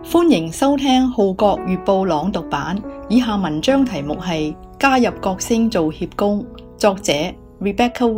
歡迎收聽《號角月報》朗讀版。以下文章題目係加入角聲做協工，作者 Rebecca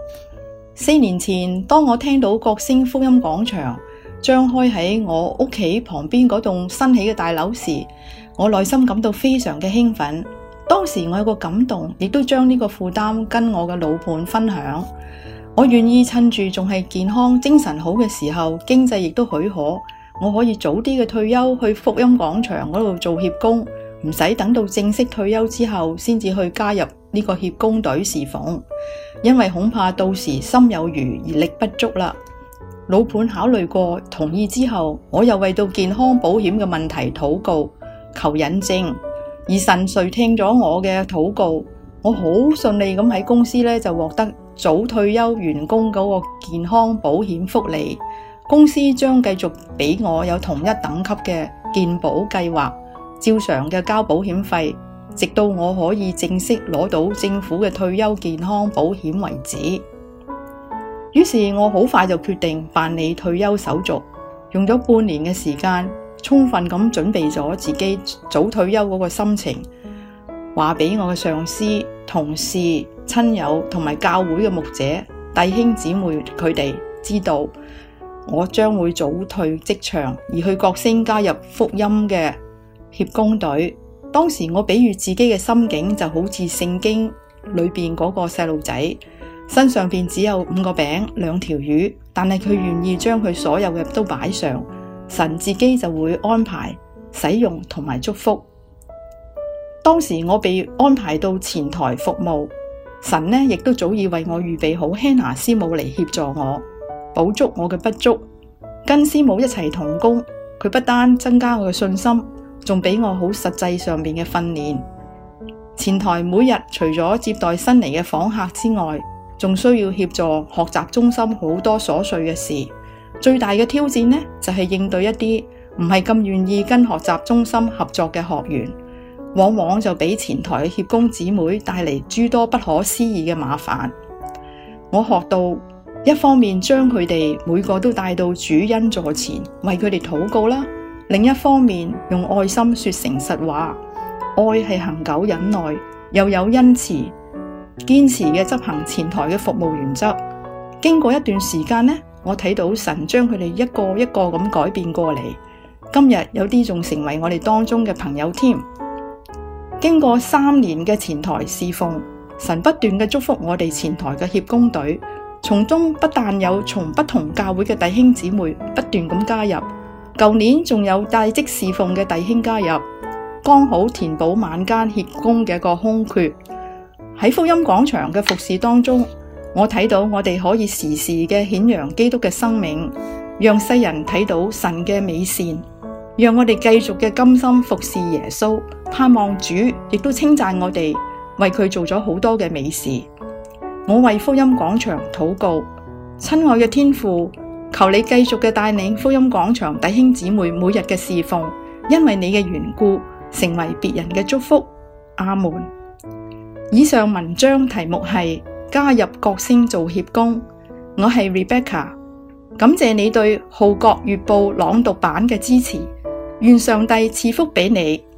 Wong。4年前，當我聽到角聲福音廣場將開喺我屋企旁邊嗰棟新起嘅大樓時，我內心感到非常嘅興奮。當時我有個感動，亦都將呢個負擔跟我嘅老伴分享。我願意趁住仲係健康精神好嘅時候，經濟亦都許可，我可以早啲嘅退休去福音廣場嗰度做協工，唔使等到正式退休之後先至去加入呢個協工隊侍奉，因為恐怕到時心有餘而力不足啦。老伴考慮過同意之後，我又為到健康保險嘅問題禱告求引證，而神垂聽咗我嘅禱告，我好順利咁喺公司就獲得早退休員工嗰個健康保險福利。公司將繼續俾我有同一等級嘅健保計劃，照常嘅交保險費，直到我可以正式攞到政府嘅退休健康保險為止。於是我好快就決定辦理退休手續，用咗半年嘅時間，充分咁準備咗自己早退休嗰個心情，話俾我嘅上司、同事、親友同埋教會嘅牧者、弟兄姊妹佢哋知道，我將會早退職場，而去角聲加入福音嘅協工隊。當時我比喻自己嘅心境就好似聖經裏邊嗰個細路仔，身上邊只有5個餅2條魚，但係佢願意將佢所有嘅都擺上，神自己就會安排使用同埋祝福。當時我被安排到前台服務，神亦都早已為我預備好 Hannah 師母嚟協助我，補足我嘅不足。跟師母一齊同工，佢不單增加我嘅信心，仲俾我好實際上面嘅訓練。前台每日除咗接待新嚟嘅訪客之外，仲需要協助學習中心好多瑣碎嘅事。最大嘅挑戰就係應對一啲唔係咁願意跟學習中心合作嘅學員，往往就俾前台嘅協工姊妹帶嚟諸多不可思議嘅麻煩。我學到一方面將佢哋每個都帶到主恩座前，為佢哋禱告啦；另一方面用愛心說誠實話，愛係恒久忍耐，又有恩慈，堅持嘅執行前台嘅服務原則。經過一段時間我睇到神將佢哋一個一個咁改變過嚟，今日有啲仲成為我哋當中嘅朋友添。經過3年嘅前台侍奉，神不斷嘅祝福我哋前台嘅協工隊，從中不但有從不同教會嘅弟兄姊妹不斷咁加入，舊年仲有帶職侍奉嘅弟兄加入，剛好填補晚間協工嘅個空缺。喺福音廣場嘅服侍當中，我睇到我哋可以時時嘅顯揚基督嘅生命，讓世人睇到神嘅美善，讓我哋繼續嘅甘心服侍耶穌，盼望主亦都稱讚我哋為佢做咗好多嘅美事。我為福音廣場禱告，親愛嘅天父，求你繼續嘅帶領福音廣場弟兄姊妹每日嘅侍奉，因為你嘅緣故，成為別人嘅祝福。阿門。以上文章題目係加入角聲做協工，我係 Rebecca， 感謝你對號角月報朗讀版嘅支持，願上帝賜福俾你。